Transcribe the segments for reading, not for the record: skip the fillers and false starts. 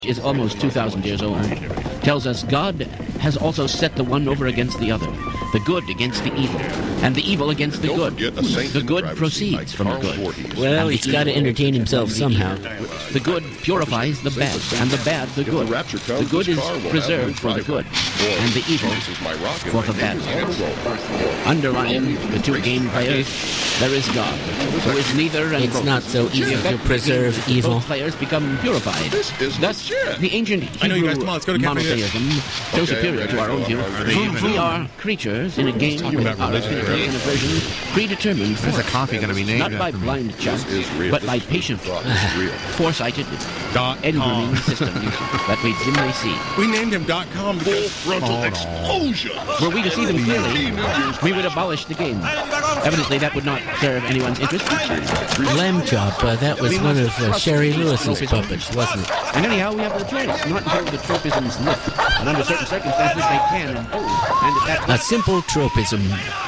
is almost 2,000 years old, tells us God has also set the one over against the other, the good against the evil, and the evil against the good. The good proceeds from the good. Well, he's got to entertain himself somehow. The good purifies the bad, and the bad the good. The good is preserved for the good, and the evil for the bad. Underlying the two game players, there is God, who is neither and It's both. not so easy to preserve evil. Both players become purified. Thus, the ancient Hebrew monotheism, so superior to our own view, we are creatures in a game with our affinities and aversions predetermined for us. Coffee going to be named Not by blind chance, but by patient, foresighted, engrooming systems that we dimly see. We named him .com because frontal explosion. Were we to see them clearly, we would abolish the game. Evidently, that would not serve anyone's interest. Lamb chop, that was one of Sherry Lewis's puppets, wasn't it? And anyhow, we have no choice, not until the tropisms lift. And under certain circumstances, they can and do. And at that A simple tropism.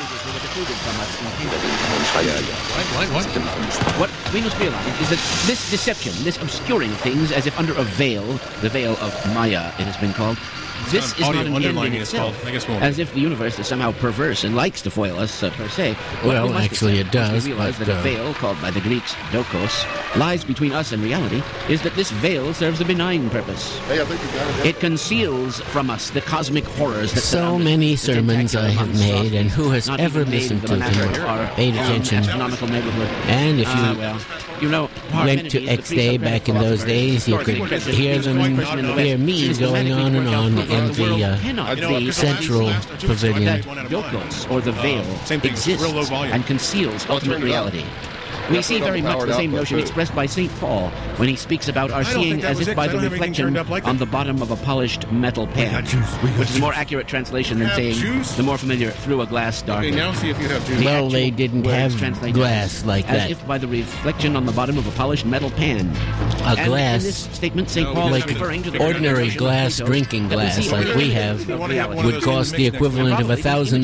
What we must realize is that this deception, this obscuring of things as if under a veil, the veil of Maya it has been called, this is not an end in itself, as if the universe is somehow perverse and likes to foil us, per se. Well, actually it does, We realize but, that a veil, called by the Greeks dokos, lies between us and reality, is that this veil serves a benign purpose. Hey, I think you got it. It conceals from us the cosmic horrors that So surround us, many the sermons I have tentacular made, and who has not ever even made listened the to them matter or our paid own attention? astronomical neighborhood. And if you well, you know, went to X-Day back in those days, you could hear me going on and on in the central pavilion. That dokos, or the veil, exists and conceals ultimate reality. We see very much the same notion expressed by St. Paul when he speaks about our seeing as if by the reflection on the bottom of a polished metal pan, which is a more accurate translation than saying the more familiar through a glass darkly. Okay, now see if you have juice. The Well, they actual didn't words have translated glass like as that. if by the reflection on the bottom of a polished metal pan. A And glass, in this statement, St. Paul like is referring to the ordinary notion of glass Plato drinking that we glass see like only we in have the reality. would cost the equivalent of $1,000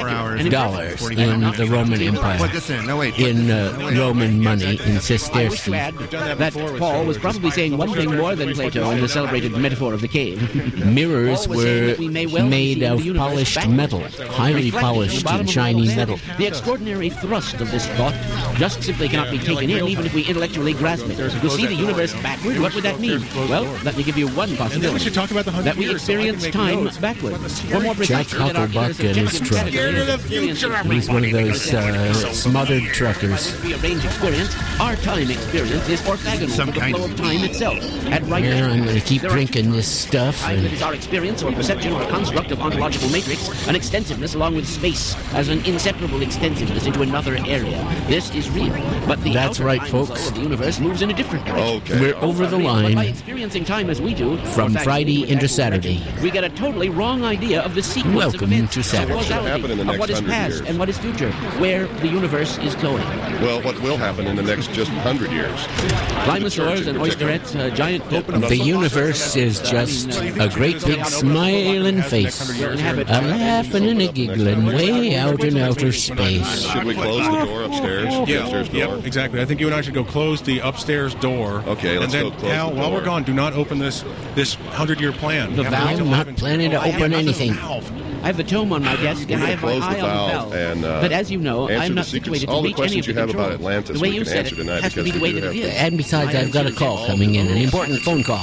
in the Roman Empire. Put this in. No, wait. In Roman money, in I wish to sesterces. add that Paul was probably saying one thing more than Plato in the celebrated metaphor of the cave. Mirrors Paul was saying were that we may well made see of the universe polished backwards, metal, highly reflecting the polished bottom and of shiny the metal. The extraordinary thrust of this thought just simply cannot be taken in, even if we intellectually grasp it. To see the universe backward, what would that mean? Well, let me give you one We possibility. should talk about the 100 That we years, so I can experience make time notes. backward. Or more Jack precisely, that our Hucklebuck ears and his have truck. categories. He's one of those smothered truckers. Rearrange experience. Our time experience is orthogonal to the flow of time itself. At right Here, I'm going to keep there are drinking this stuff. time that is our experience or perception or construct of ontological matrix, an extensiveness along with space as an inseparable extensiveness into another area. This is real, but the That's outer right, time flow folks. of the universe moves in a different direction. Okay. We're over the But by line experiencing time as we do, from orthogonally Friday with into actual Saturday. direction, we get a totally wrong idea of the sequence Welcome of events, to of Saturday. causality, Happen in the of next what is 100 past years. and what is future, where the universe is going. Well, what will happen in the next just 100 years? Dinosaurs and oysterettes, giant The universe is just a great big smiling face, a laughing and a giggling way out in outer space. Should we close the door upstairs? The upstairs door? Yep, exactly. I think you and I should go close the upstairs door. Okay, let's and then, go close Al, the while door. we're gone, do not open this 100-year plan. The You have to valve? wait till I'm not 11. planning to open not the anything. valve. I have the tome on my desk, and I have my Close the eye on the valve valve. and, But as you know, answer I'm the not secrets. situated All to the reach any of questions the you have controls. about Atlantis The way we you can said answer it tonight has to be because the way we that do it is. And besides, I've got a call coming in, an important phone call.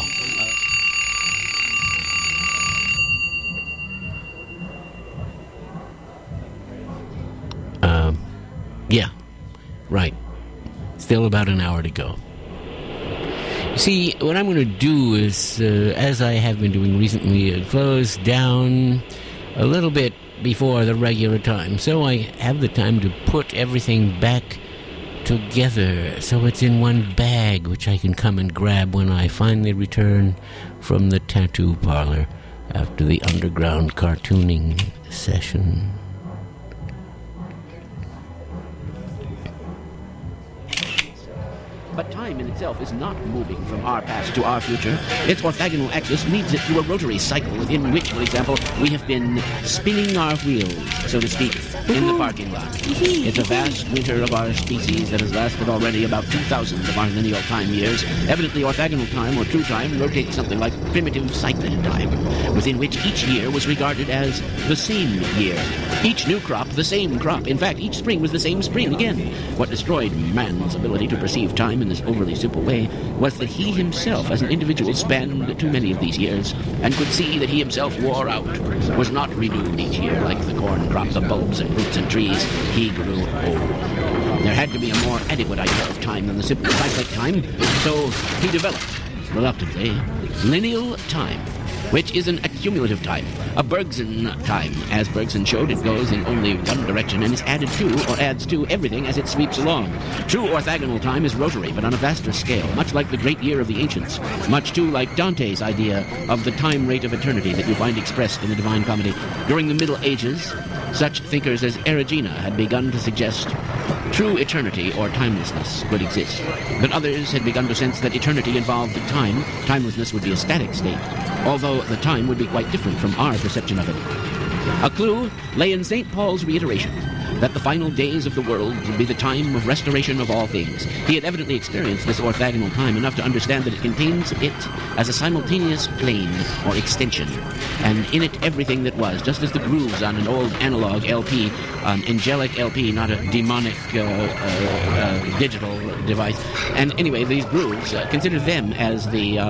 Yeah, right. Still about an hour to go. See, what I'm going to do is, as I have been doing recently, close down a little bit before the regular time, so I have the time to put everything back together, so it's in one bag, which I can come and grab when I finally return from the tattoo parlor after the underground cartooning session. But time in itself is not moving from our past to our future. Its orthogonal axis leads it through a rotary cycle within which, for example, we have been spinning our wheels, so to speak, in the parking lot. It's a vast winter of our species that has lasted already about 2,000 of our lineal time years. Evidently, orthogonal time, or true time, rotates something like primitive cyclic time, within which each year was regarded as the same year. Each new crop, the same crop. In fact, each spring was the same spring again. What destroyed man's ability to perceive time in this overly simple way was that he himself, as an individual, spanned too many of these years, and could see that he himself wore out, was not renewed each year like the corn crop, the bulbs and roots and trees. He grew old. There had to be a more adequate idea of time than the simple cyclic time, so he developed, reluctantly, lineal time, which is an accumulative time, a Bergson time. As Bergson showed, it goes in only one direction and is added to, or adds to, everything as it sweeps along. True orthogonal time is rotary, but on a vaster scale, much like the great year of the ancients, much too like Dante's idea of the time rate of eternity that you find expressed in the Divine Comedy. During the Middle Ages, such thinkers as Erigena had begun to suggest true eternity or timelessness could exist, but others had begun to sense that eternity involved time. Timelessness would be a static state, although the time would be quite different from our perception of it. A clue lay in St. Paul's reiteration that the final days of the world would be the time of restoration of all things. He had evidently experienced this orthogonal time enough to understand that it contains it as a simultaneous plane or extension, and in it everything that was, just as the grooves on an old analog LP, an angelic LP, not a demonic digital device. And anyway, these grooves, consider them as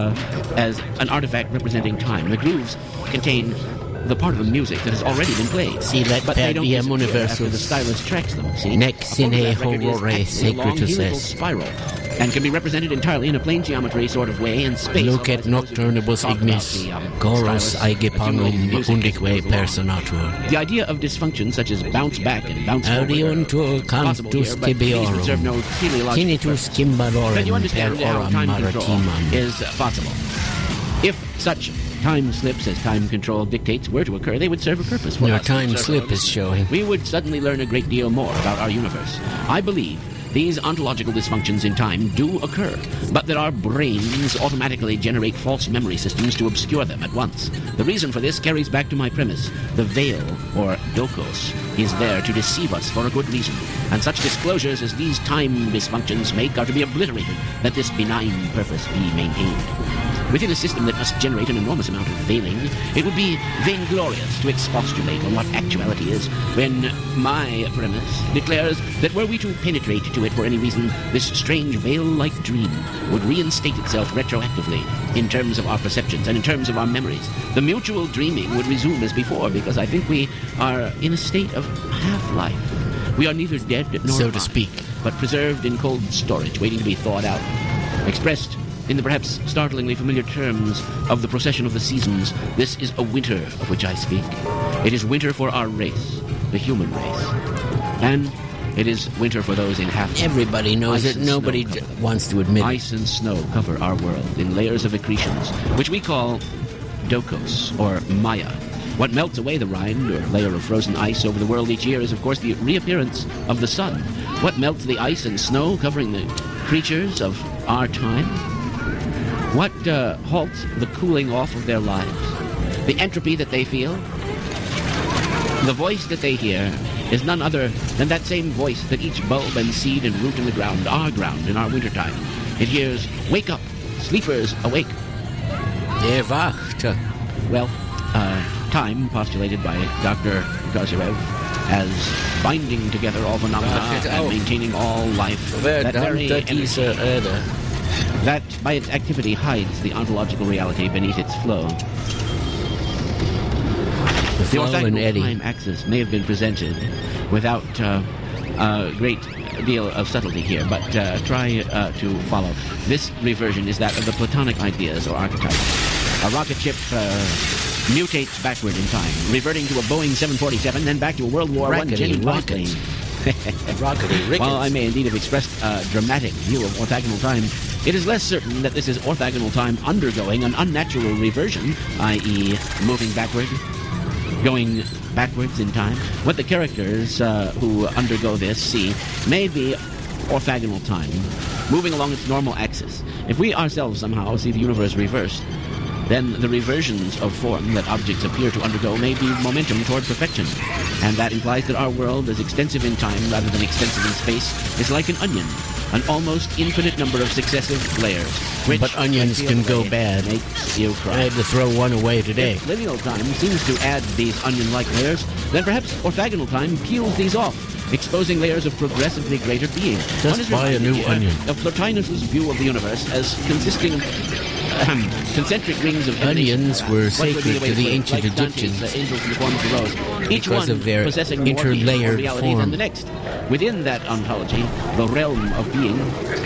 as an artifact representing time. The grooves contain the part of the music that has already been played. See, let but they don't be a disappear after universus the stylus tracks them. See, Nec sine a photograph record is horrore actually a long secretus helical est. spiral, and can be represented entirely in a plane geometry sort of way in space. Look at nocturnibus ignis, chorus aege panum undique personatur. The idea of dysfunction such as bounce back and bounce forward Audiuntur cantus tibiorum, no tinnitus But you cimbalorum per understand how oram time control maritimam. is possible. If such time slips as time control dictates were to occur, they would serve a purpose for Your us. time slip is showing. We would suddenly learn a great deal more about our universe. I believe these ontological dysfunctions in time do occur, but that our brains automatically generate false memory systems to obscure them at once. The reason for this carries back to my premise. The veil, or dokos, is there to deceive us for a good reason, and such disclosures as these time dysfunctions make are to be obliterated, that this benign purpose be maintained. Within a system that must generate an enormous amount of veiling, it would be vainglorious to expostulate on what actuality is, when my premise declares that were we to penetrate to it for any reason, this strange veil-like dream would reinstate itself retroactively in terms of our perceptions and in terms of our memories. The mutual dreaming would resume as before, because I think we are in a state of half-life. We are neither dead nor So to alive, speak. but preserved in cold storage, waiting to be thawed out. Expressed in the perhaps startlingly familiar terms of the procession of the seasons, this is a winter of which I speak. It is winter for our race, the human race. And it is winter for those in half. Everybody knows Ice it. and Nobody snow cover. wants to admit it. Ice and snow cover our world in layers of accretions, which we call dokos, or Maya. What melts away the rind, or layer of frozen ice over the world each year, is of course the reappearance of the sun. What melts the ice and snow covering the creatures of our time? What halts the cooling off of their lives? The entropy that they feel? The voice that they hear is none other than that same voice that each bulb and seed and root in the ground, our ground in our wintertime. It hears, "Wake up, sleepers, awake." Erwacht. Well, time, postulated by Dr. Kozyrev, as binding together all phenomena and maintaining all life. That very energy, that by its activity hides the ontological reality beneath its flow. The The flow and orthogonal eddy. time axis may have been presented without a great deal of subtlety here, but try to follow. This reversion is that of the Platonic ideas or archetypes. A rocket ship mutates backward in time, reverting to a Boeing 747, then back to a World War I Jenny rockets. plane. Rockety rickets. While I may indeed have expressed a dramatic view of orthogonal time, it is less certain that this is orthogonal time undergoing an unnatural reversion, i.e. moving backward, going backwards in time. What the characters who undergo this see may be orthogonal time, moving along its normal axis. If we ourselves somehow see the universe reversed, then the reversions of form that objects appear to undergo may be momentum toward perfection. And that implies that our world, as extensive in time rather than extensive in space, is like an onion, an almost infinite number of successive layers. Which, but onions can go bad. Makes you cry. I had to throw one away today. If lineal time seems to add these onion-like layers, then perhaps orthogonal time peels these off, exposing layers of progressively greater being. Just buy a new onion. Of Plotinus's view of the universe as consisting of concentric rings of onions were sacred to the ancient like Egyptians the angels in the form of the rose, each because one of their possessing interlayered more reality form than the next. Within that ontology, the realm of being,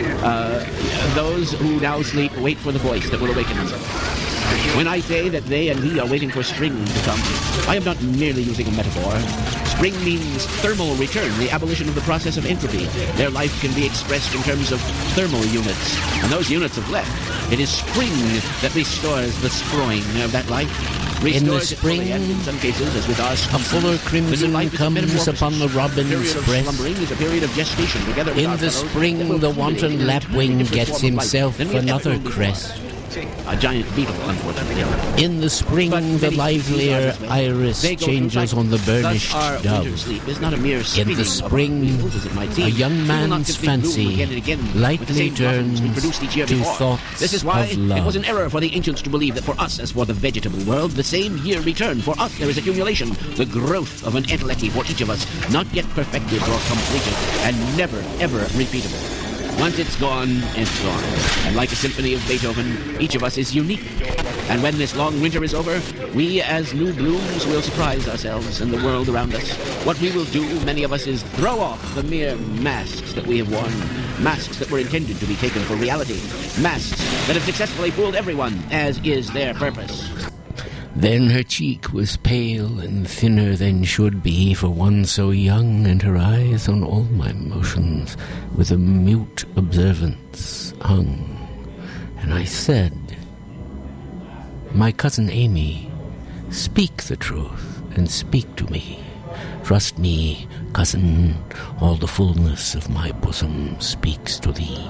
those who now sleep wait for the voice that will awaken them. When I say that they and we are waiting for spring to come, I am not merely using a metaphor. Spring means thermal return, the abolition of the process of entropy. Their life can be expressed in terms of thermal units, and those units have left. It is spring that restores the sproing of that life. In the spring, in some cases, as with us, a fuller crimson comes upon the robin's breast. Is a period of gestation. Together with in the spring, the wanton lapwing gets himself another crest. A giant beetle, unfortunately. In the spring, the livelier iris changes on the burnished dove. In the spring, a young man's fancy lightly turns to thoughts This is why of love. it was an error for the ancients to believe that for us, as for the vegetable world, the same year return. For us, there is accumulation, the growth of an entelechy for each of us, not yet perfected or completed, and never, ever repeatable. Once it's gone, it's gone. And like a symphony of Beethoven, each of us is unique. And when this long winter is over, we as new blooms will surprise ourselves and the world around us. What we will do, many of us, is throw off the mere masks that we have worn. Masks that were intended to be taken for reality. Masks that have successfully fooled everyone, as is their purpose. Then her cheek was pale and thinner than should be for one so young, and her eyes on all my motions with a mute observance hung. And I said, "My cousin Amy, speak the truth and speak to me. Trust me, cousin, all the fullness of my bosom speaks to thee."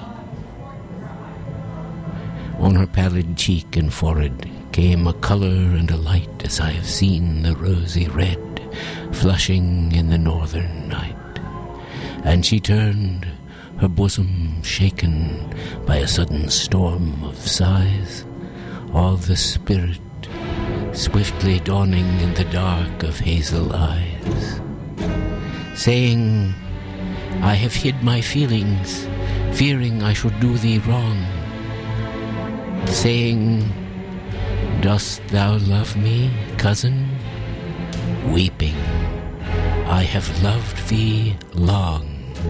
On her pallid cheek and forehead came a color and a light as I have seen the rosy red flushing in the northern night. And she turned, her bosom shaken by a sudden storm of sighs, all the spirit swiftly dawning in the dark of hazel eyes, saying, "I have hid my feelings, fearing I should do thee wrong," saying, "Dost thou love me, cousin?" Weeping, "I have loved thee long."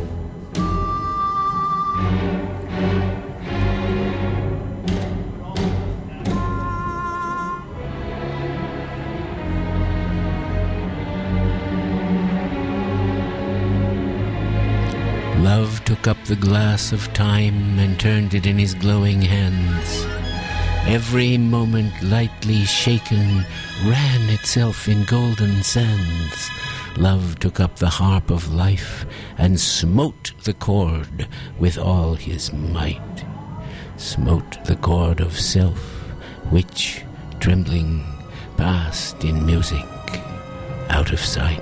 Love took up the glass of time and turned it in his glowing hands. Every moment lightly shaken ran itself in golden sands. Love took up the harp of life and smote the chord with all his might. Smote the chord of self, which, trembling, passed in music out of sight.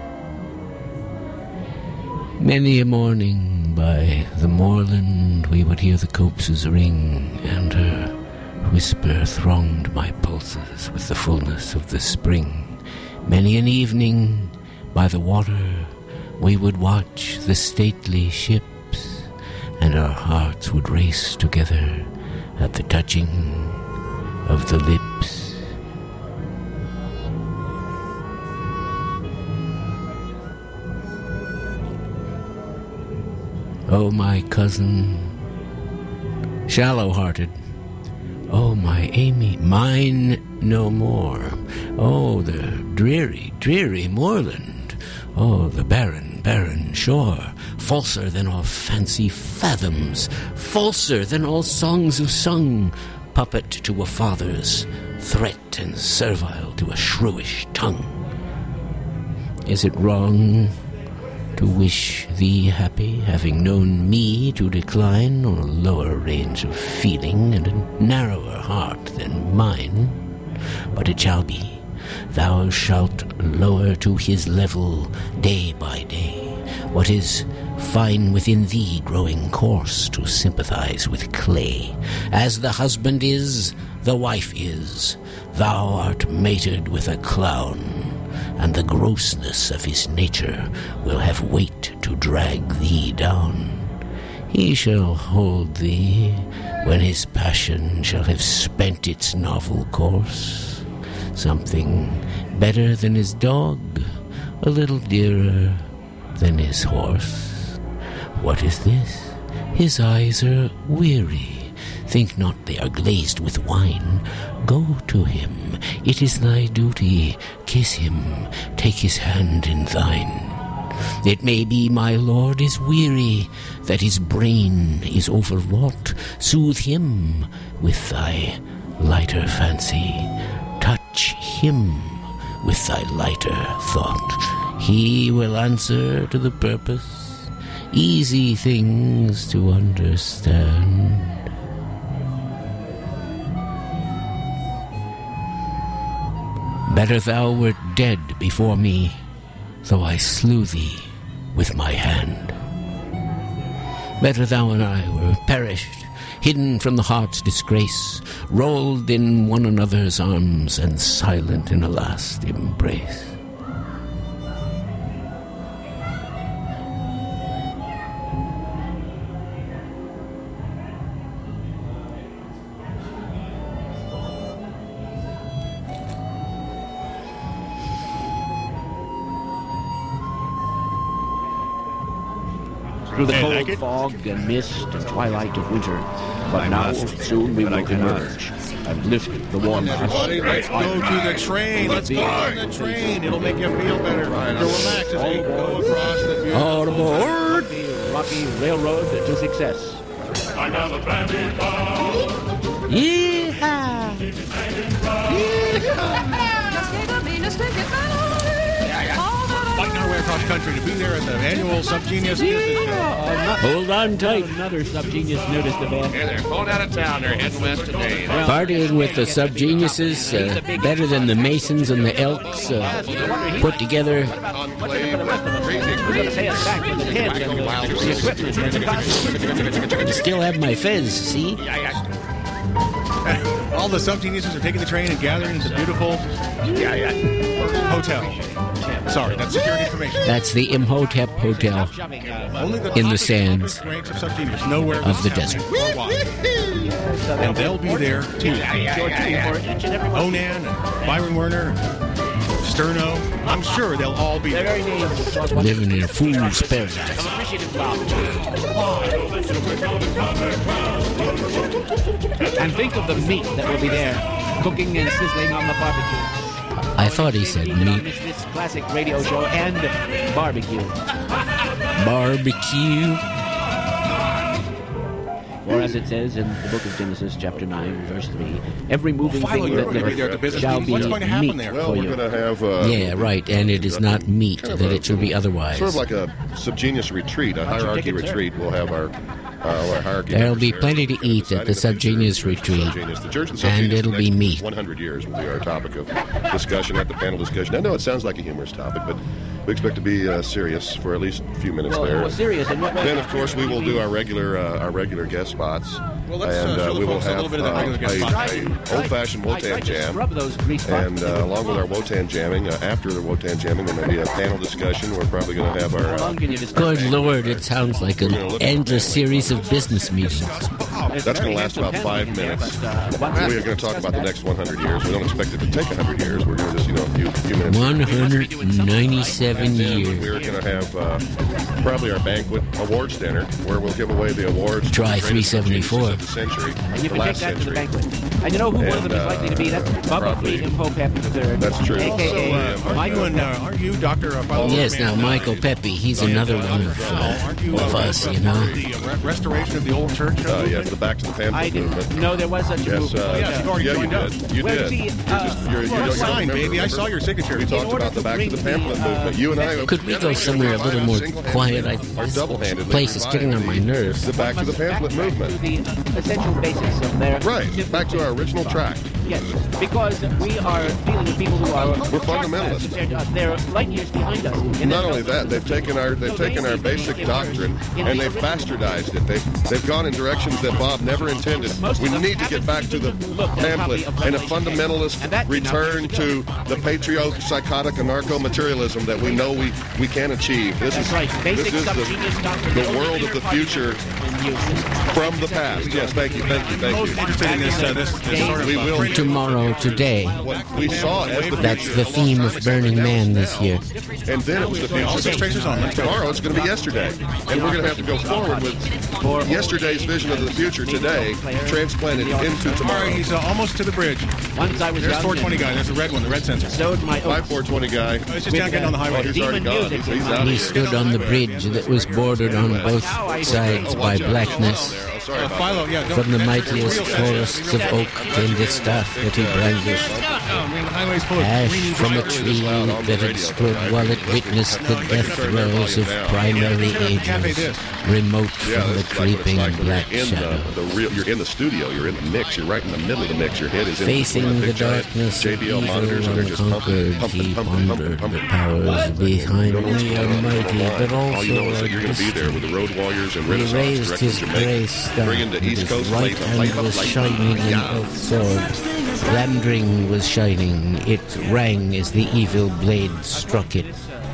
Many a morning by the moorland we would hear the copses ring, and her whisper thronged my pulses with the fullness of the spring. Many an evening by the water we would watch the stately ships, and our hearts would race together at the touching of the lips. Oh, my cousin, shallow-hearted. Oh, my Amy, mine no more. Oh, the dreary, dreary moorland. Oh, the barren, barren shore. Falser than all fancy fathoms. Falser than all songs have sung. Puppet to a father's threat and servile to a shrewish tongue. Is it wrong to wish thee happy, having known me to decline on a lower range of feeling and a narrower heart than mine. But it shall be. Thou shalt lower to his level day by day what is fine within thee, growing coarse to sympathize with clay. As the husband is, the wife is. Thou art mated with a clown, and the grossness of his nature will have weight to drag thee down. He shall hold thee when his passion shall have spent its novel course. Something better than his dog, a little dearer than his horse. What is this? His eyes are weary. Think not they are glazed with wine. Go to him. It is thy duty. Kiss him. Take his hand in thine. It may be my lord is weary, that his brain is overwrought. Soothe him with thy lighter fancy. Touch him with thy lighter thought. He will answer to the purpose. Easy things to understand. Better thou wert dead before me, though I slew thee with my hand. Better thou and I were perished, hidden from the heart's disgrace, rolled in one another's arms and silent in a last embrace. Through the cold fog and mist and twilight of winter, but now soon we will emerge and lift the warm Everybody, let's go to the train. Let's go on the train. It'll make you feel better. To relax as we go across the beautiful All aboard! rocky railroad to success. I got a bandit ball. Yeehaw! Fighting our way across country to be there at the annual Subgenius Business Show. Hold on tight. Another Subgenius nudist event. Yeah, they're going out of town. They're heading west today. Partying with the Subgeniuses, better than the Masons and the Elks put together. I still have my fez, see? All the Subgeniuses are taking the train and gathering in the beautiful hotel. Sorry, that's security information. That's the Imhotep Hotel Only the in the top sands ranks of Subgenius know where of the this is desert. happening or why. And they'll be there too. Onan and Byron Werner, Sterno. I'm sure they'll all be there. Living in a fool's paradise. And think of the meat that will be there, cooking and sizzling on the barbecue. I thought he said meat. This classic radio show and barbecue. Barbecue. Or as it says in the book of Genesis, chapter 9, verse 3, every moving thing that liveth shall be What's going to happen meat there? Well, for we're you. going to have... Yeah, right, and it is not meat, kind of that it should be otherwise. Sort of like a Subgenius retreat, a hierarchy retreat. We'll have our hierarchy. There'll be members plenty there. to eat at the Subgenius retreat, The Church of and Subgenius it'll the be next meat. 100 years will be our topic of discussion at the panel discussion. I know it sounds like a humorous topic, but we expect to be serious for at least a few minutes there. Well, serious. And what Then, of course, we will do our regular guest spots, Well, let's and show the we will folks a have little bit of that regular guest spot. a old-fashioned Wotan jam. Rub those grease spots. And along with our Wotan jamming, after the Wotan jamming, there may be a panel discussion. We're probably going to have How our... long can you just Good Lord, it sounds like an endless series of business meetings. That's going to last about 5 minutes. We are going to talk about the next 100 years. We don't expect it to take 100 years. We're going to just, a few minutes. 197 And then years. we're going to have probably our banquet awards dinner, where we'll give away the awards. to Try the greatest 374. geniuses of the century, And you the can take last that to the century. banquet. And you know who one of them is likely to be? That's Bubba probably- Free Imhotep III. That's true. A.K.A. Also, Michael Aren't you Dr. Philo Yes, now Mann? Michael Pepe, he's another one Aren't you of us, you know. the restoration of the old church? Yes, the Back to the Pamphlet I didn't movement. know there was such a Yes, movement. You've already you joined up. did. You Well, did. see, You're signed, baby. I saw your signature. We talked about the Back to the Pamphlet movement. You and I. Could we go somewhere a little more quiet? This place is getting on my nerves. The Back to the Pamphlet movement. The essential basics of their Right. Back to our original track. Yes, because we are dealing with people who are We're fundamentalists. compared to us. They're light years behind us. Not only that, they've taken our basic doctrine and they've bastardized it. They've gone in directions that Bob never intended. We need to get back to the pamphlet and a fundamentalist return to the patriot-psychotic anarcho-materialism that we know we can achieve. This is the world of the future from the past. Yes, thank you. Most interested in this sort of We will Tomorrow, today. what we saw as the That's the theme of Burning Man this year. and then it was the future. tracers on. Let's go. Tomorrow it's going to be yesterday, and we're going to have to go forward with yesterday's vision of the future today, transplanted into All right, tomorrow. he's almost to the bridge. Once I was There's young 420 and guy. There's the red one, the red sensor. sowed my My oats. 420 guy. It's just down getting on the highway. He's already gone. He's out of He here. stood on the bridge that was bordered on both sides by blackness. Sorry about Philo, yeah. don't- From the that's mightiest real sensor. forests of oak came the staff that he brandished. I mean, the highway's full of Ash green from a flowers. tree that had stood while it witnessed the death throes of primary ages, remote Yeah, from the that's like what it's creeping like when black you're in shadow. you're in the studio, you're in the mix, you're right in the middle of the mix, your head is in Facing between the big giant darkness of JBL evil monitors, and they're just unconquered, pumping, he pumping, pondered pumping, the powers behind Don't know what's me going on are mighty, online. but All you know is also that you're going to be there with the road warriors and he Renaissance raised direct his from gray Jamaica, staff, bringing the and East his Coast right flavor, hand flavor, was flavor. shining an Yeah. elf sword. Landring was shining, it rang as the evil blade struck it.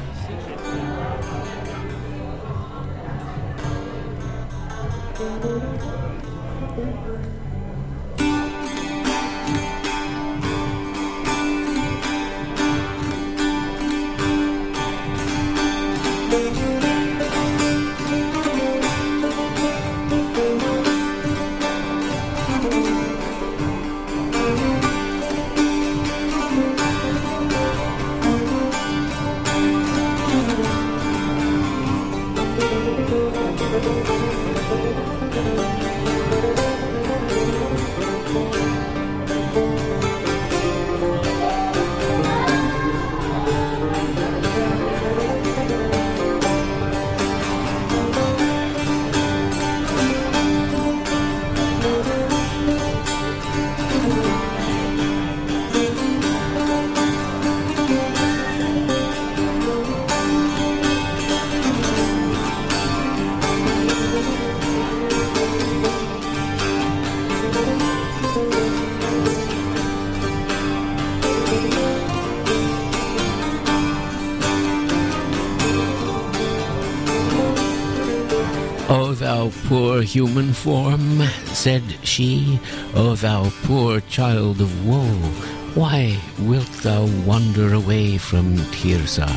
O thou poor human form, said she, O thou poor child of woe, why wilt thou wander away from Tirza?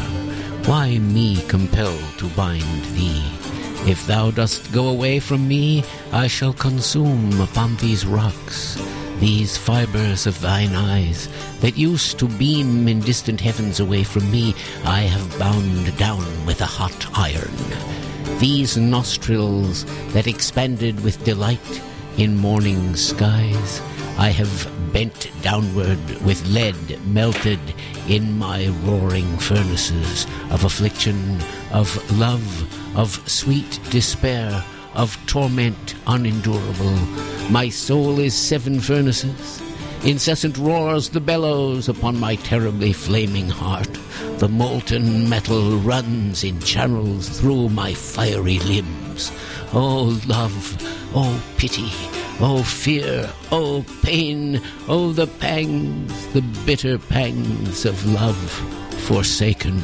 Why me compel to bind thee? If thou dost go away from me, I shall consume upon these rocks, these fibers of thine eyes, that used to beam in distant heavens away from me, I have bound down with a hot iron. These nostrils that expanded with delight in morning skies, I have bent downward with lead melted in my roaring furnaces of affliction, of love, of sweet despair, of torment unendurable. My soul is 7 furnaces. Incessant roars the bellows upon my terribly flaming heart. The molten metal runs in channels through my fiery limbs. Oh love, oh pity, oh fear, oh pain, oh the pangs, the bitter pangs of love forsaken.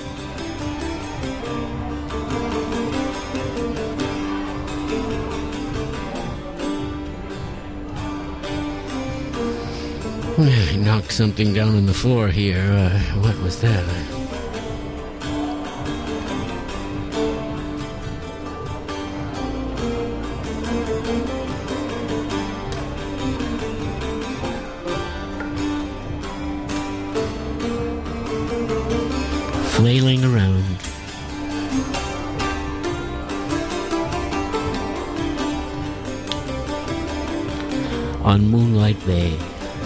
I knocked something down on the floor here. What was that? Flailing around. on Moonlight Bay.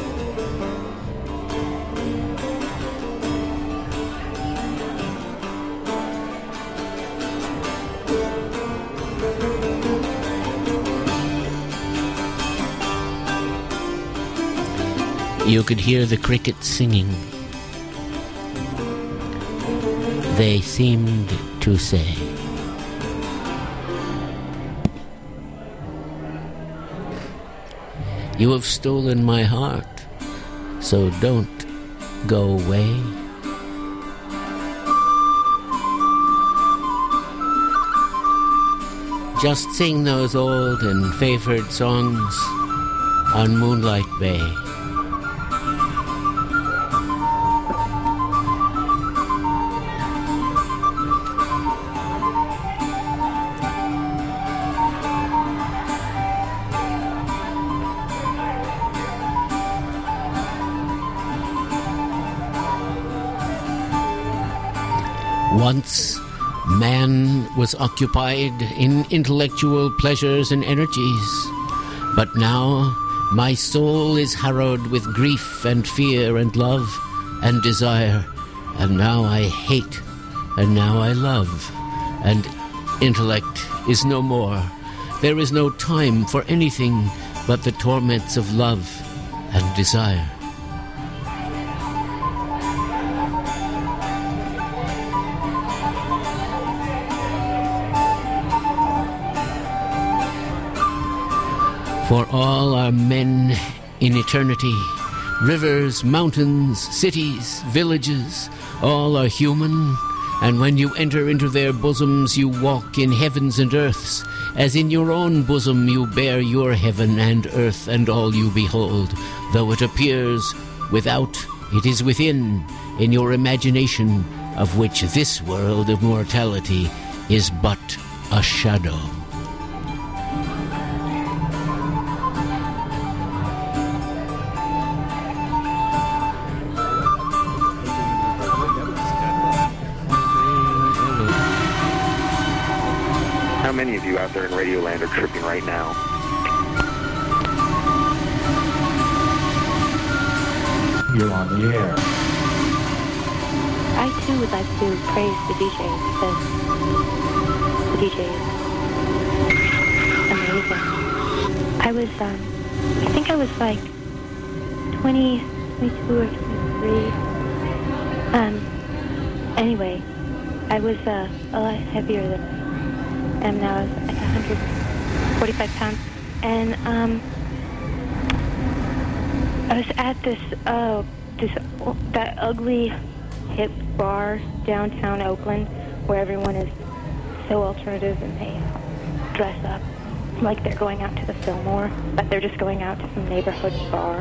You could hear the crickets singing. They seemed to say, "You have stolen my heart, so don't go away." Just sing those old and favored songs on Moonlight Bay. Once, man was occupied in intellectual pleasures and energies, but now my soul is harrowed with grief and fear and love and desire, and now I hate, and now I love, and intellect is no more. There is no time for anything but the torments of love and desire. For all are men in eternity. Rivers, mountains, cities, villages, all are human. And when you enter into their bosoms, you walk in heavens and earths. As in your own bosom you bear your heaven and earth and all you behold. Though it appears without, it is within, in your imagination, of which this world of mortality is but a shadow. How many of you out there in Radioland are tripping right now? You're on the air. I too would like to praise the DJ because the DJ is amazing. I think I was like 22 or 23. Anyway, I was a lot heavier than I am now. I was like 145 pounds. And I was at that ugly hip bar downtown Oakland where everyone is so alternative and they dress up like they're going out to the Fillmore, but they're just going out to some neighborhood bar.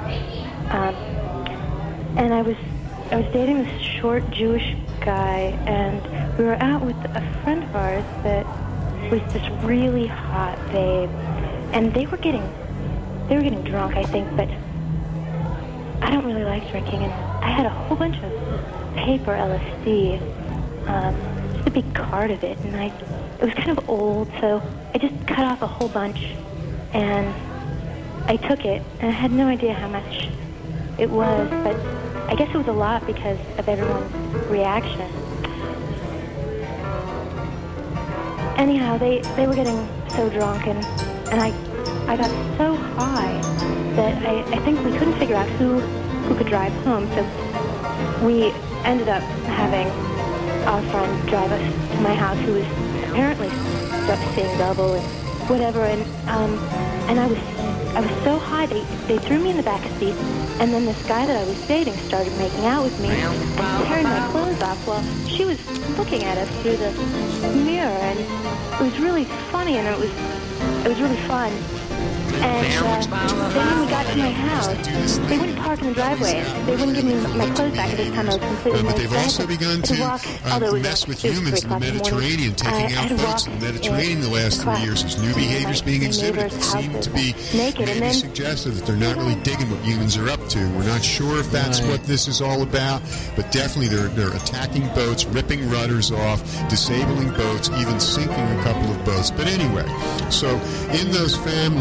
And I was dating this short Jewish guy, and we were out with a friend of ours that was this really hot babe, and they were getting drunk, I think, but I don't really like drinking, and I had a whole bunch of paper LSD, just a big card of it, and it was kind of old, so I just cut off a whole bunch, and I took it, and I had no idea how much it was, but I guess it was a lot because of everyone's reaction. Anyhow, they were getting so drunk, and I got so high that I think we couldn't figure out who could drive home, so we ended up having our friend drive us to my house, who was apparently seeing double and whatever, and I was so high they threw me in the back seat, and then this guy that I was dating started making out with me and tearing my clothes off while she was looking at us through the mirror, and it was really funny, and it was really fun. And then when we got to my house, they wouldn't park in the driveway. They wouldn't give me my clothes back at this time. I was completely But they've also begun to mess with humans in the Mediterranean, taking out boats in the Mediterranean the last 3 years. There's new behaviors being exhibited that seem to be maybe suggestive that they're not really digging what humans are up to. We're not sure if that's what this is all about, but definitely they're attacking boats, ripping rudders off, disabling boats, even sinking a couple of boats. But anyway, so in those families,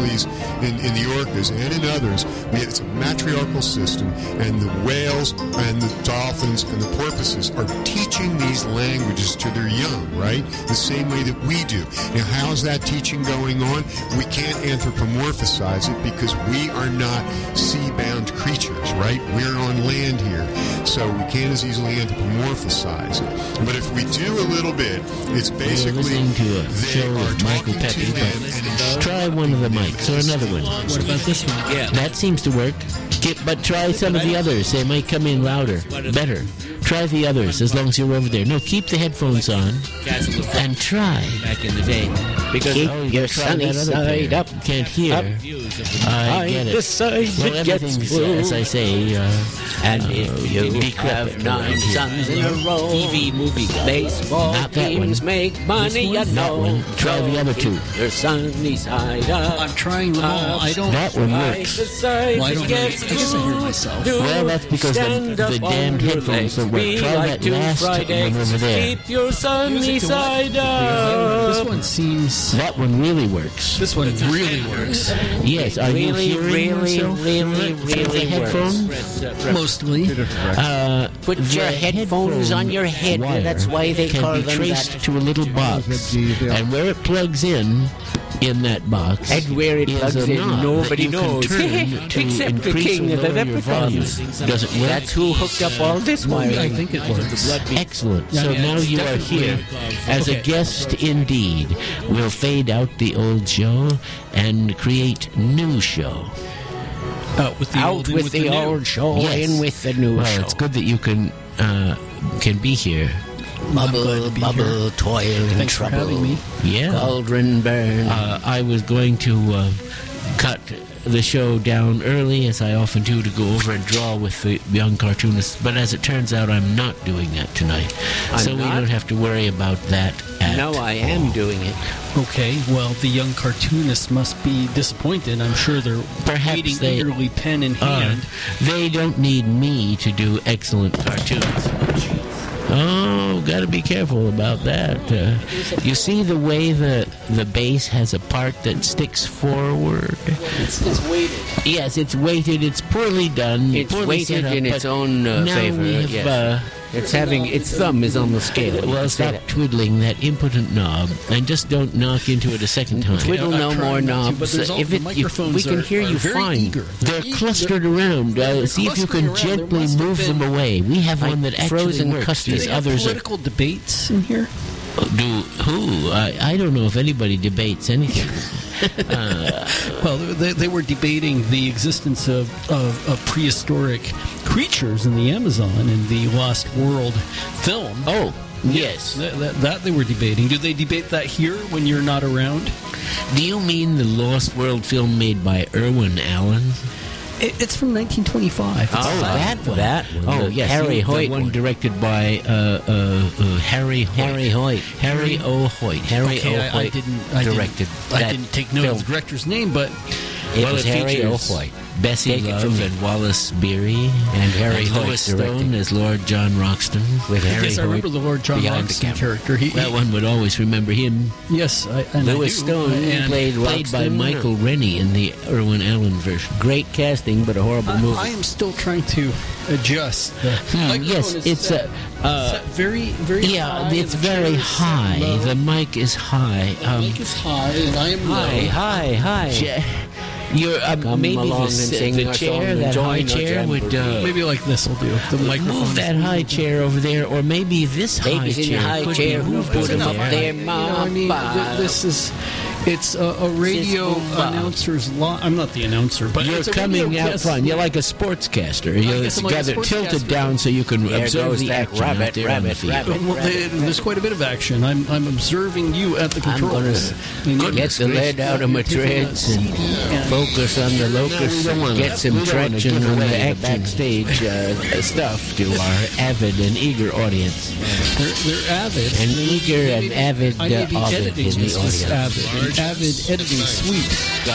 in the orcas and in others, it's a matriarchal system, and the whales and the dolphins and the porpoises are teaching these languages to their young, right? The same way that we do. Now, how's that teaching going on? We can't anthropomorphize it because we are not sea-bound creatures, right? We're on land here, so we can't as easily anthropomorphize it. But if we do a little bit, it's basically to a show with Michael Pepe, but try one of the mics or another one. What about this one? Yeah, that seems to work. But try some of the others. They might come in louder, better. Try the others as long as you're over there. No, keep the headphones on and try. Back in the day, because keep your sunny side up. Can't hear. I get it. Well, everything's, as I say, and if you have 9 sons in a row, TV movie, baseball teams make money. You know. Try the other 2. Your sunny side up. I'm trying them all. I don't. That one works. Well, I don't know. I guess I hear myself. Well, that's because the damned headphones don't work. Try that last one over there. Keep your sunny side up. This one seems... That one really works. This one really works. Yes, are you hearing yourself? Really headphone? Mostly. Put your headphones on your head. That's why they call them that. Can be traced to a little box, and where it plugs in that box, and where it plugs in, nobody knows, except the king of the leprechauns. Does it work? That's who hooked up all this wiring. I think it works. Excellent. So now you are here as a guest indeed. We'll fade out the old show and create new show. Out with the old show, in with the new show. Well, it's good that you can be here. Bubble, toil, and trouble. For having me. Yeah. Cauldron burn. I was going to cut the show down early, as I often do, to go over and draw with the young cartoonists. But as it turns out, I'm not doing that tonight. We don't have to worry about that at No, I am doing it. Okay, well, the young cartoonists must be disappointed. I'm sure they're waiting eagerly, pen in hand. They don't need me to do excellent cartoons. Oh, got to be careful about that. You see the way the base has a part that sticks forward? It's weighted. Yes, it's weighted. It's poorly done. It's poorly weighted in its own favor. Yes. It's having its thumb is on the scale. Well, stop twiddling that impotent knob and just don't knock into it a second time. Twiddle no more knobs. But we can hear you fine. They're clustered around. See if you can gently move them away. We have one that actually works. These others political debates in here. Who? I don't know if anybody debates anything. Well, they were debating the existence of prehistoric creatures in the Amazon in the Lost World film. Oh, yes. That they were debating. Do they debate that here when you're not around? Do you mean the Lost World film made by Irwin Allen? It's from 1925. That one. Oh, yes. Harry Hoyt. The one directed by Harry Hoyt. Harry O. Hoyt. Harry O. Hoyt directed that I didn't take note of the director's name, but... It was Harry O. Hoyt. Bessie Love and Wallace Beery and Harry Lewis Stone as Lord John Roxton. With Harry Hoyt. I remember the Lord John Roxton character. That one would always remember him. Yes, Lewis Stone played by Michael Rennie in the Irwin Allen version. Great casting, but a horrible movie. I am still trying to adjust. Yes, it's set very, very high. It's very high. Low. The mic is high. The mic is high, and I am low. High. You're maybe the chair, that high chair would maybe like this will do. The microphone. Move that high chair over there, or maybe this high chair. In the high chair. Who put him up there, Mom? This is. It's a radio announcer's law. I'm not the announcer, but you're coming out front. You're like a sportscaster. You got it tilted down so you can observe the action. Rabbit. There's quite a bit of action. I'm observing you at the controls. I'm going to get the lead out of my treads and focus on the locust and get some traction on the backstage stuff to our avid and eager audience. They're avid. And eager and avid in the audience. Avid editing suite.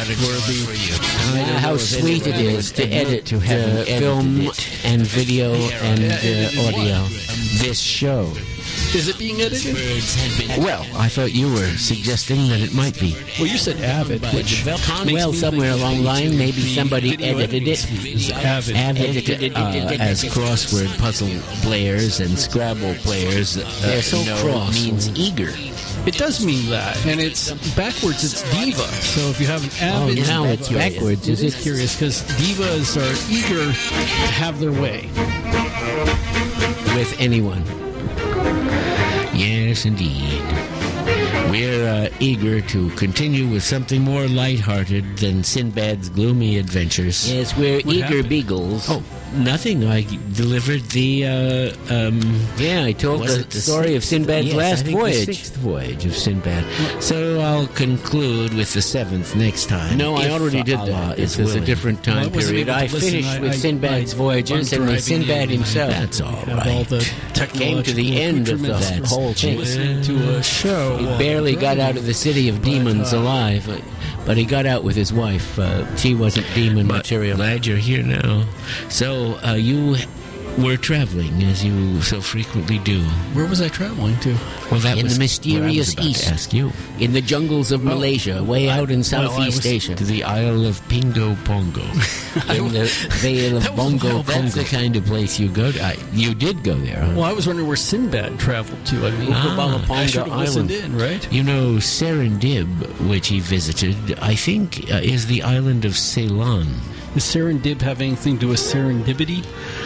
How sweet it is to edit film and video and audio. This show. Is it being edited? Well, I thought you were suggesting that it might be. Well, you said Avid, which well, somewhere along the line, maybe somebody edited it. Avid As crossword puzzle players and Scrabble players, they're so cross. Means eager. It does mean that, and it's backwards. It's diva. So if you have an Avid, now it's backwards. It is curious because divas are eager to have their way with anyone. Yes, indeed. We're eager to continue with something more lighthearted than Sinbad's gloomy adventures. Yes, we're eager beagles. Oh, nothing. I delivered the, I told the story of Sinbad's last voyage. The 6th voyage of Sinbad. So I'll conclude with the 7th next time. No, I already did that. It's a different time period. I finished with Sinbad's voyages and with Sinbad himself. That's all right. Came to the end of the whole thing. Listening to a show. He barely got out of the city of demons alive, but he got out with his wife. She wasn't demon material. Glad you're here now. So you were traveling, as you so frequently do. Where was I traveling to? Well, that in was the mysterious east. To ask you. In the jungles of Malaysia, way out in Southeast Asia. To the Isle of Pingo Pongo. In the Vale of Bongo Congo. That's the kind of place you go to. You did go there, huh? Well, I was wondering where Sinbad traveled to. I mean, I should have listened in, right? You know, Serendib, which he visited, I think is the island of Ceylon. Does Serendib have anything to do with serendipity?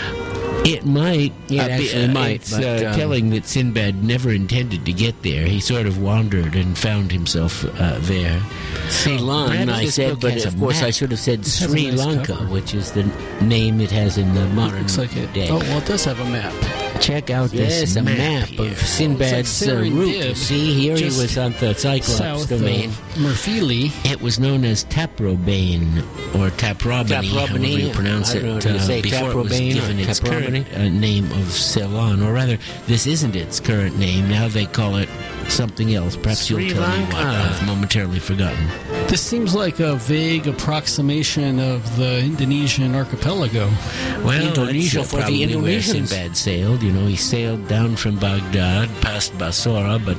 It might. It actually might. It's telling that Sinbad never intended to get there. He sort of wandered and found himself there. Ceylon, I said, but of course I should have said Sri Lanka, which is the name it has in the modern day. Oh, well, it does have a map. Check out this map of Sinbad's route. See, here he was on the Cyclops domain. Murphili. It was known as Taprobane, or Taprobane, however you pronounce it, before it was given its current name of Ceylon. Or rather, this isn't its current name. Now they call it something else. Perhaps you'll tell me what I've momentarily forgotten. This seems like a vague approximation of the Indonesian archipelago. Well, Indonesia that's for the Indonesians. Where Sinbad sailed. You know, he sailed down from Baghdad, past Basora, but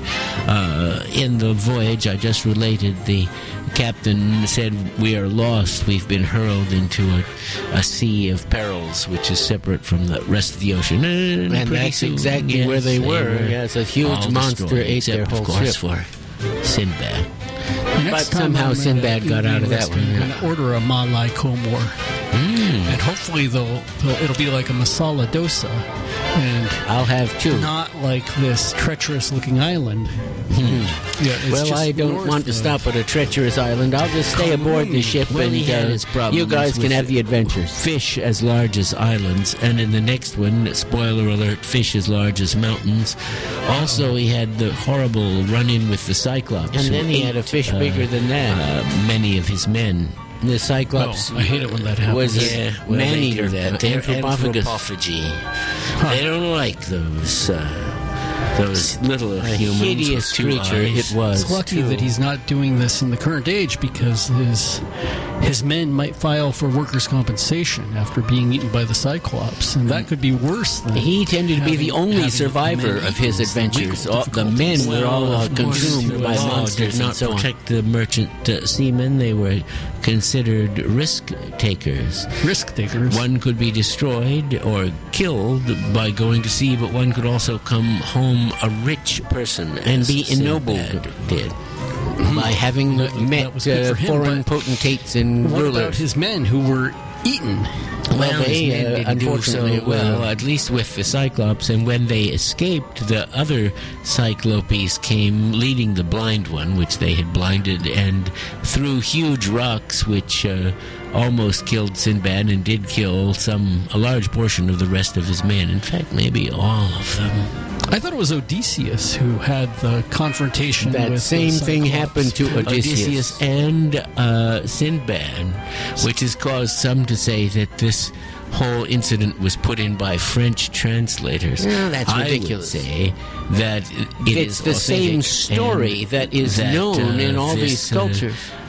in the voyage I just related, the captain said, "We are lost. We've been hurled into a sea of perils, which is separate from the rest of the ocean." And that's exactly where they were. Yes, a huge monster ate their whole ship. For Sinbad. But somehow Sinbad got out of that one. I'm going to order a Malai Komor. And hopefully it'll be like a masala dosa. And I'll have two. Not like this treacherous-looking island. Well, I don't want to stop at a treacherous island. I'll just stay aboard the ship and you guys can have the adventures. Fish as large as islands, and in the next one, spoiler alert, fish as large as mountains. Also, he had the horrible run-in with the Cyclops. And then he had a fish bigger than that. Many of his men. The Cyclops I hate it when that happens. Was a man-eater. They're anthropophagy. They don't like those little humans. Hideous creature it was. It's lucky that he's not doing this in the current age because his men might file for workers' compensation after being eaten by the Cyclops, and that could be worse than he tended to be the only survivor of his adventures. The men were all consumed by monsters. Did not protect the merchant seamen. They were considered risk takers. Risk takers. One could be destroyed or killed by going to sea, but one could also come home a rich person and be ennobled. Did. By having met foreign potentates and what rulers. What about his men who were eaten? Well, they didn't do so well, at least with the Cyclops, and when they escaped, the other Cyclopes came leading the blind one, which they had blinded, and threw huge rocks, which almost killed Sinbad and did kill a large portion of the rest of his men. In fact, maybe all of them. I thought it was Odysseus who had the confrontation that with same thing happened to Odysseus and Sinbad, which has caused some to say that this whole incident was put in by French translators. No, that's ridiculous. I would say that it's the same story that is known in all these cultures.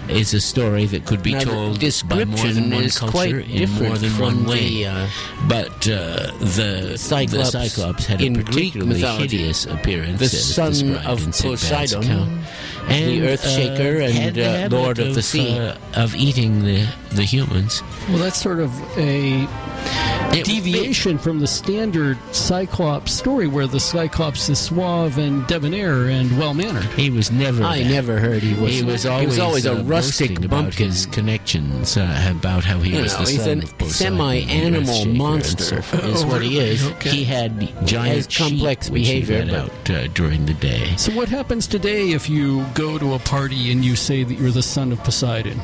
is a story that could be told by more than one culture in more than one way. But the Cyclops had a particularly hideous appearance. The son of Poseidon, and the Earthshaker and Lord of the Sea, of eating the humans. Well, that's sort of a deviation from the standard Cyclops story, where the Cyclops is suave and debonair and well-mannered. He was never. I never heard he was. He was always a rustic bumpkin. His connections about how he was the son of Poseidon. He's a semi-animal monster, is what he is. Okay. He had giant complex behavior out during the day. So what happens today if you go to a party and you say that you're the son of Poseidon?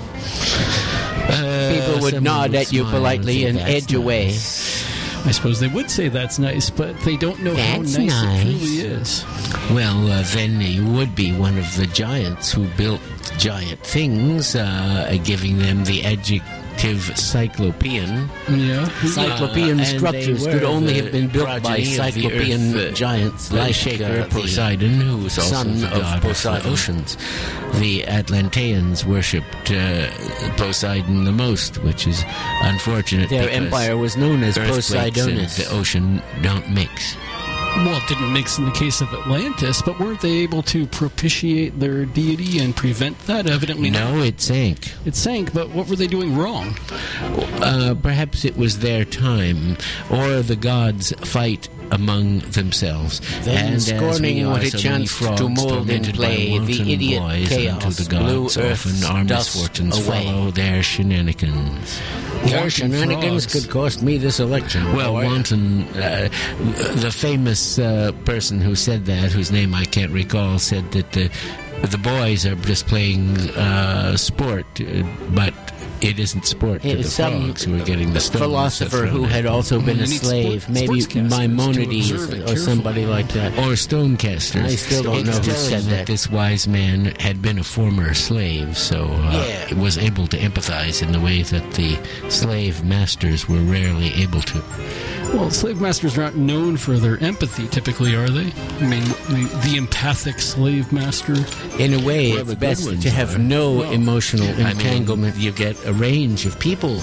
People would nod at you politely and edge away. I suppose they would say that's nice, but they don't know how nice it truly is. Well, then you would be one of the giants who built giant things, giving them the adjective cyclopean. Yeah. Cyclopean structures could only have been built by cyclopean giants like Poseidon, who was also son the god of the oceans. The Atlanteans worshipped Poseidon the most, which is unfortunate. Their empire was known as Poseidonus. The ocean don't mix. Well, it didn't mix in the case of Atlantis, but weren't they able to propitiate their deity and prevent that? Evidently no, not. It sank. It sank, but what were they doing wrong? Perhaps it was their time, or the gods fight among themselves. Then, and scorning what it chanced to mold in play, the idiot chaos the gods blew Earth's often our dust misfortunes away. Follow their shenanigans. Your shenanigans could cost me this election. Well, wanton, the famous person who said that, whose name I can't recall, said that the boys are just playing sport, but it isn't sport to the frogs who are getting the stones. Philosopher who had also been a slave, maybe Maimonides or somebody like that. Or Stonecasters. I still don't know who said that. This wise man had been a former slave, so was able to empathize in the way that the slave masters were rarely able to. Well, slave masters are not known for their empathy, typically, are they? I mean, the empathic slave master? In a way, it's best to have no emotional entanglement. I mean, you get a range of people,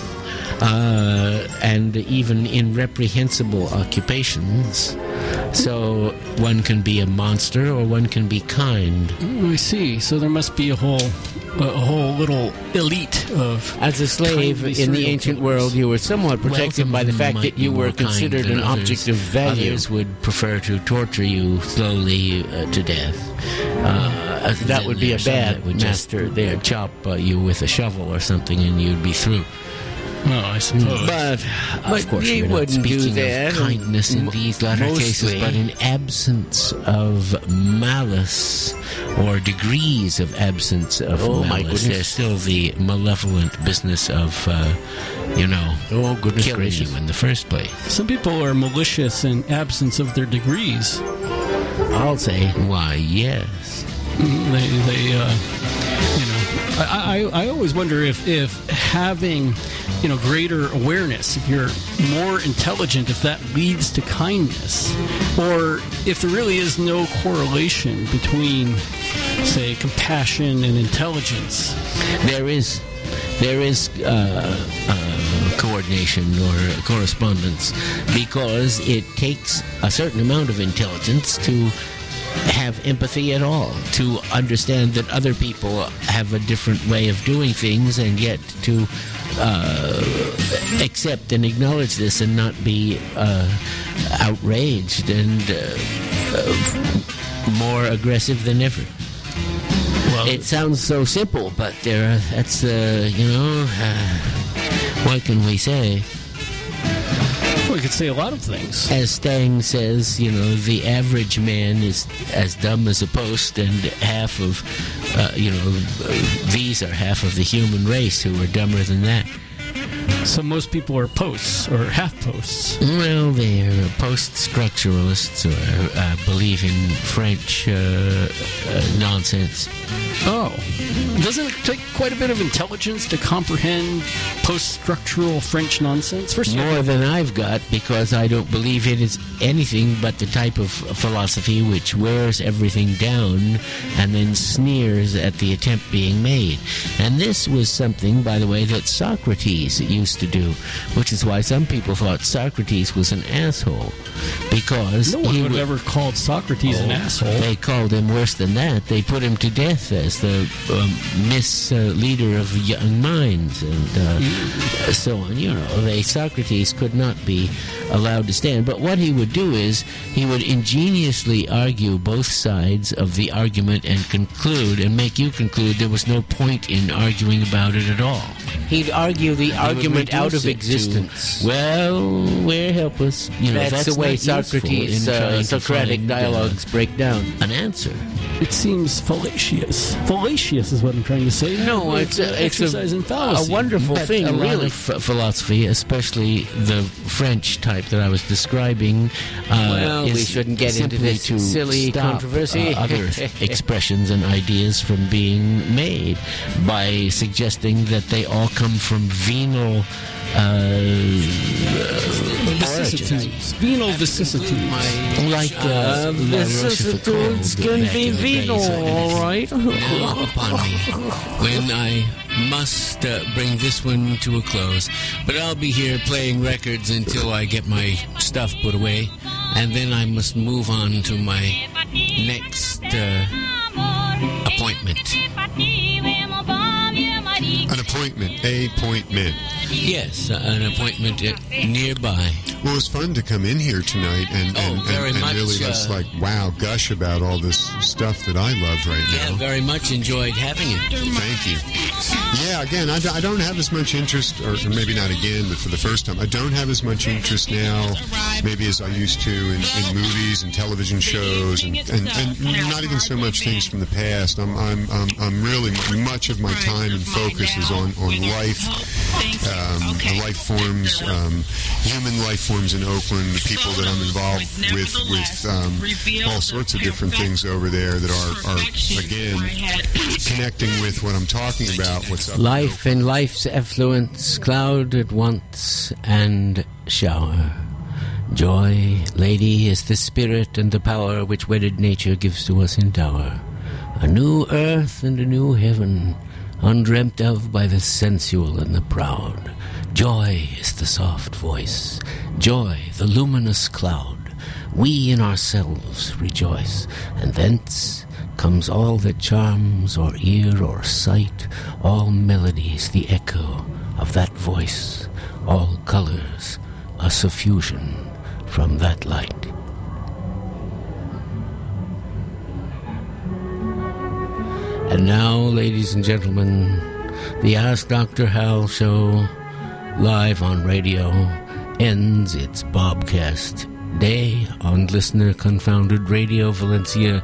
and even in reprehensible occupations. So one can be a monster or one can be kind. Oh, I see. So there must be a whole little elite of... As a slave in the ancient world, you were somewhat protected by the fact that you were considered an object of value. Others would prefer to torture you slowly to death. That would be a bad master. They'd chop you with a shovel or something and you'd be through. Well, I suppose. But of course, we wouldn't do that. Of kindness in these latter cases, but in absence of malice or degrees of absence of malice, there's still the malevolent business of, killing you in the first place. Some people are malicious in absence of their degrees. I'll say. Why, yes. I always wonder if having, greater awareness, if you're more intelligent, if that leads to kindness, or if there really is no correlation between, say, compassion and intelligence. There is coordination or correspondence, because it takes a certain amount of intelligence to have empathy at all, to understand that other people have a different way of doing things, and yet to accept and acknowledge this and not be outraged and more aggressive than ever. Well, it sounds so simple, but that's what can we say? Well, we could say a lot of things. As Stang says, the average man is as dumb as a post, and half of, these are half of the human race who are dumber than that. So most people are posts or half-posts. Well, they're post-structuralists or believe in French nonsense. Oh. Doesn't it take quite a bit of intelligence to comprehend post-structural French nonsense? More than I've got, because I don't believe it is anything but the type of philosophy which wears everything down and then sneers at the attempt being made. And this was something, by the way, that Socrates used to do, which is why some people thought Socrates was an asshole, because no one would have ever called Socrates an asshole. They called him worse than that. They put him to death as the misleader of young minds and so on. You know, Socrates could not be allowed to stand. But what he would do is he would ingeniously argue both sides of the argument and conclude and make you conclude there was no point in arguing about it at all. He'd argue the argument out of existence. Well, we're helpless. You know, that's the way Socrates, Socratic dialogues break down an answer. It seems fallacious. Fallacious is what I'm trying to say. No, it's exercise in fallacy. A wonderful thing, a really. Philosophy, especially the French type that I was describing, we shouldn't get into this silly controversy. Other expressions and ideas from being made by suggesting that they all come from venal vicissitudes. Venal vicissitudes. Like vicissitudes can be venal, all right? Now upon me, when I must bring this one to a close. But I'll be here playing records until I get my stuff put away, and then I must move on to my next appointment. An appointment. Yes, an appointment nearby. Well, it was fun to come in here tonight and really just gush about all this stuff that I love right now. Yeah, very much enjoyed having it. Thank you. Yeah, again, I don't have as much interest, or maybe not again, but for the first time, I don't have as much interest now, maybe as I used to, in movies and television shows, and not even so much things from the past. I'm really, much of my time and focus is on life, life forms, human life forms in Oakland, the people that I'm involved with all sorts of different things over there that are again, connecting with what I'm talking about, what's up. Life and life's effluence, cloud at once and shower. Joy, lady, is the spirit and the power which wedded nature gives to us in dower. A new earth and a new heaven, undreamt of by the sensual and the proud. Joy is the soft voice, joy the luminous cloud. We in ourselves rejoice, and thence comes all that charms or ear or sight, all melodies the echo of that voice, all colors a suffusion from that light. And now, ladies and gentlemen, the Ask Dr. Hal show, live on radio, ends its Bobcast day on Listener Confounded Radio Valencia.fm.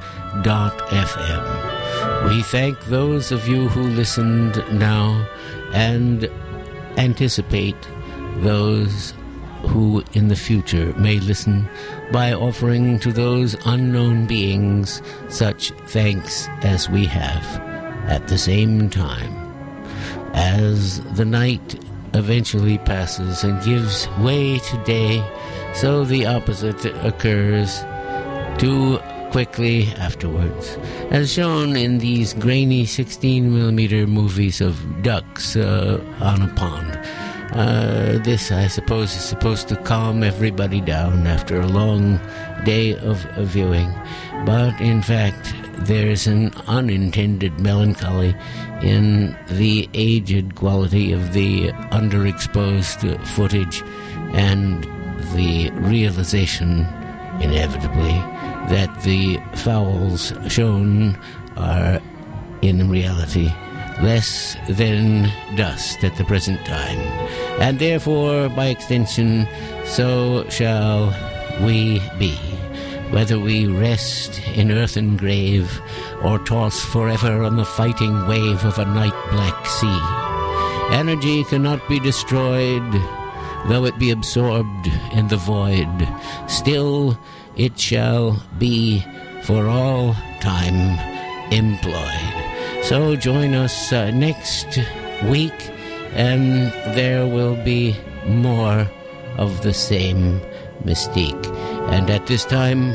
We thank those of you who listened now and anticipate those who in the future may listen by offering to those unknown beings such thanks as we have at the same time. As the night eventually passes and gives way to day, so the opposite occurs too quickly afterwards, as shown in these grainy 16mm movies of ducks on a pond. This, I suppose, is supposed to calm everybody down after a long day of viewing. But, in fact, there's an unintended melancholy in the aged quality of the underexposed footage and the realization, inevitably, that the fouls shown are, in reality, less than dust at the present time, and therefore, by extension, so shall we be, whether we rest in earthen grave or toss forever on the fighting wave of a night-black sea. Energy cannot be destroyed, though it be absorbed in the void. Still, it shall be for all time employed. So join us next week, and there will be more of the same mystique. And at this time,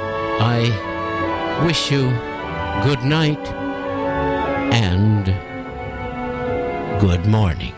I wish you good night and good morning.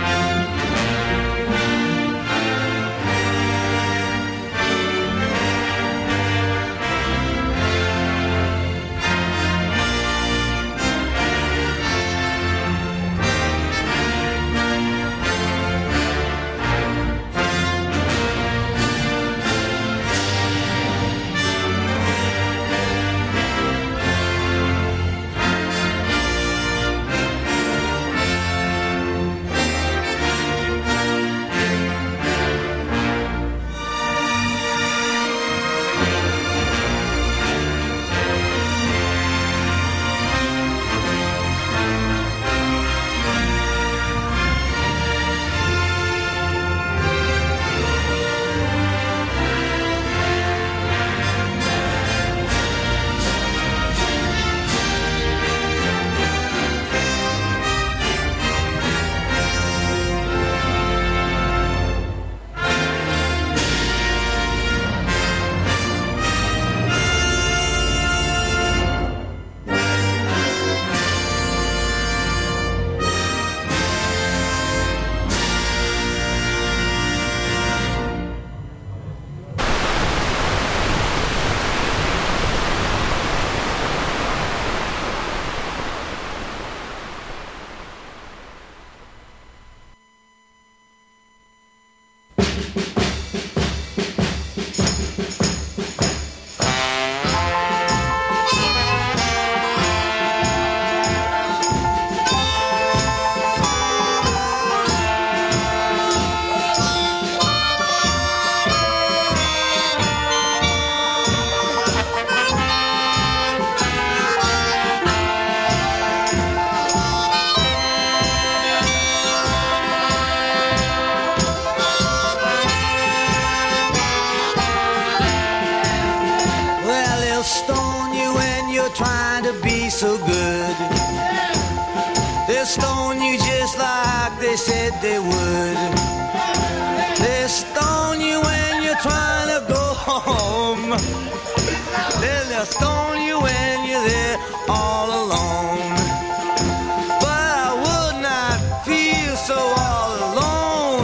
So good. They'll stone you just like they said they would. They'll stone you when you're trying to go home. They'll stone you when you're there all alone. But I would not feel so all alone.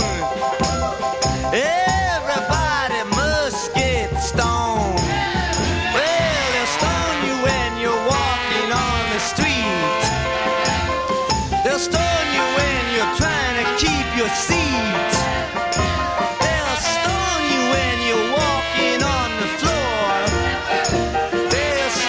Everybody must get stoned. Well, they'll stone you when you're walking on the street. They'll stone you when you're trying to keep your seat. They'll stone you when you're walking on the floor. They'll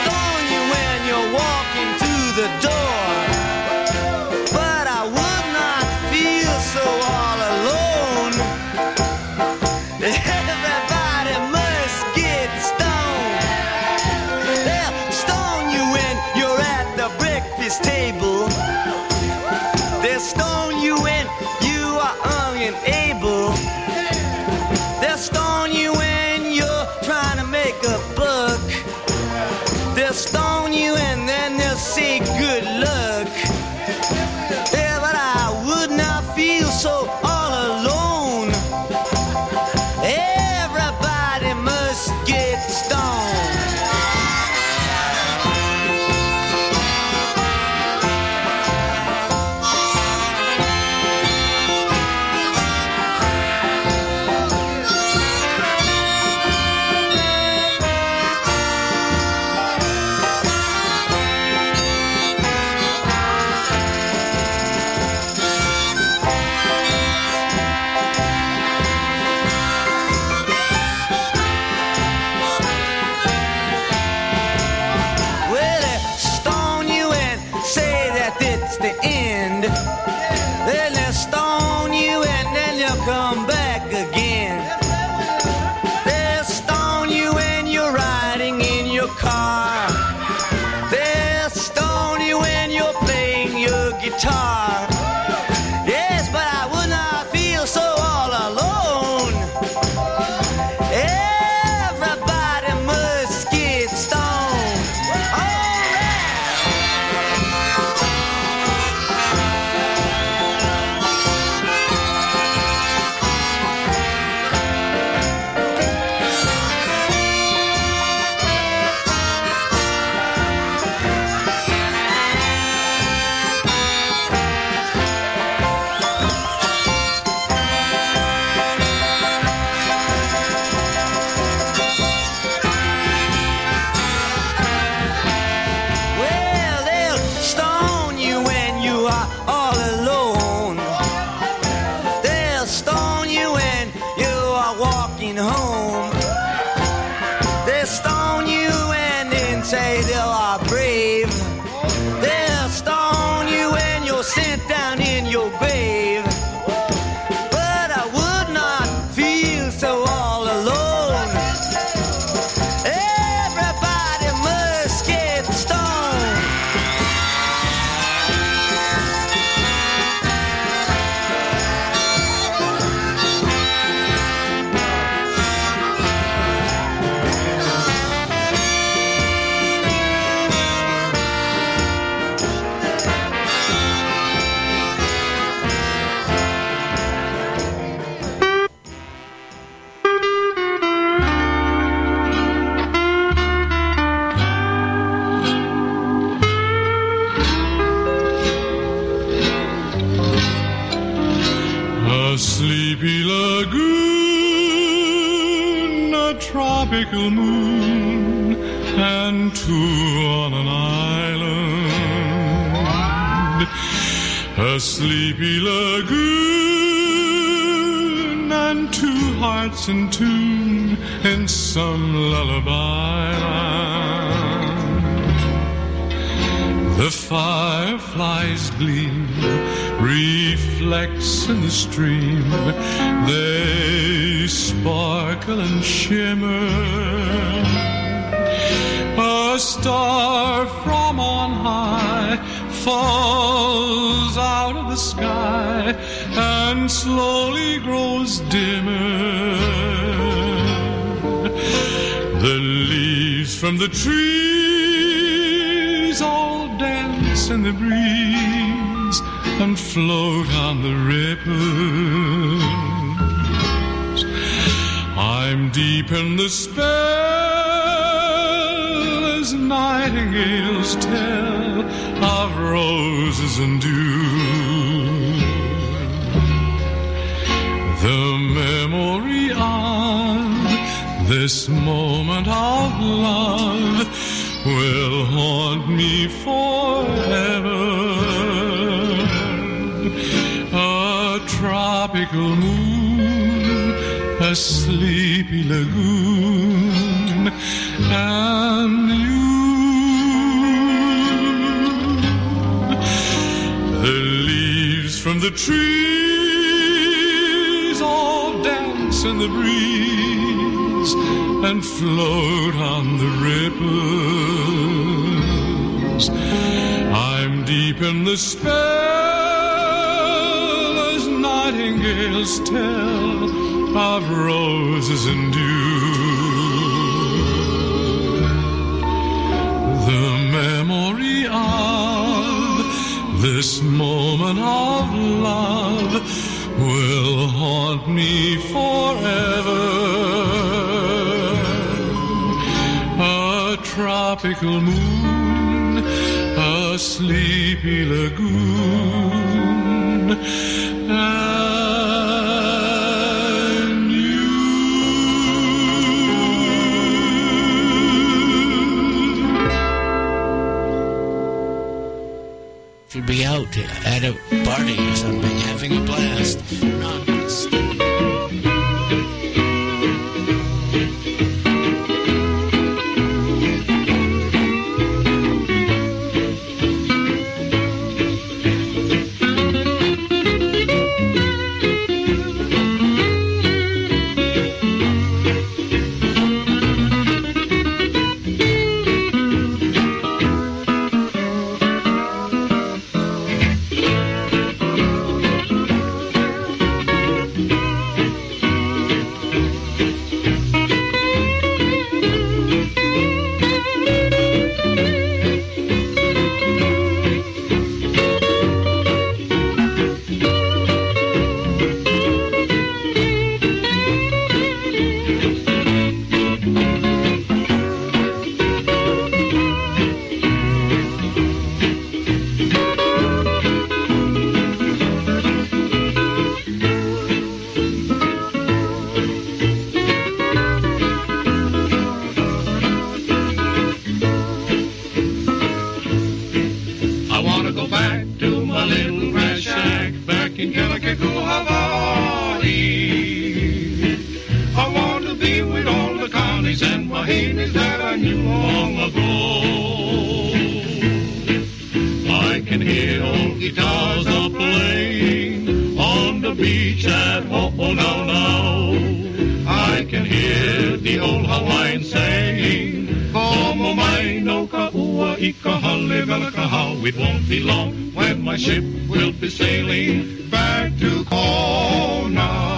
say they are brave. They'll stone you when you're sent down in your grave. But I would not feel so all alone. Everybody must get stoned. A sleepy lagoon, a tropical moon, and two on an island. A sleepy lagoon and two hearts in tune in some lullaby land. The fireflies gleam, reflects in the stream. They sparkle and shimmer. A star from on high falls out of the sky and slowly grows dimmer. The leaves from the trees all dance in the breeze and float on the ripples. I'm deep in the spell as nightingales tell of roses and dew. The memory of this moment of love will haunt me forever. A tropical moon, a sleepy lagoon, and you. The leaves from the trees all dance in the breeze and float on the ripples. I'm deep in the spell as nightingales tell of roses and dew. The memory of this moment of love will haunt me forever. A tropical moon, a sleepy lagoon, and you. Should be out at a party or something, having a blast. Kiwis and Mahinis that I knew long ago. I can hear old guitars a-playing on the beach at Ho'onaunau. I can hear the old Hawaiian saying, Como mai no ka ua I ka hale vela ka hau. It won't be long when my ship will be sailing back to Kona.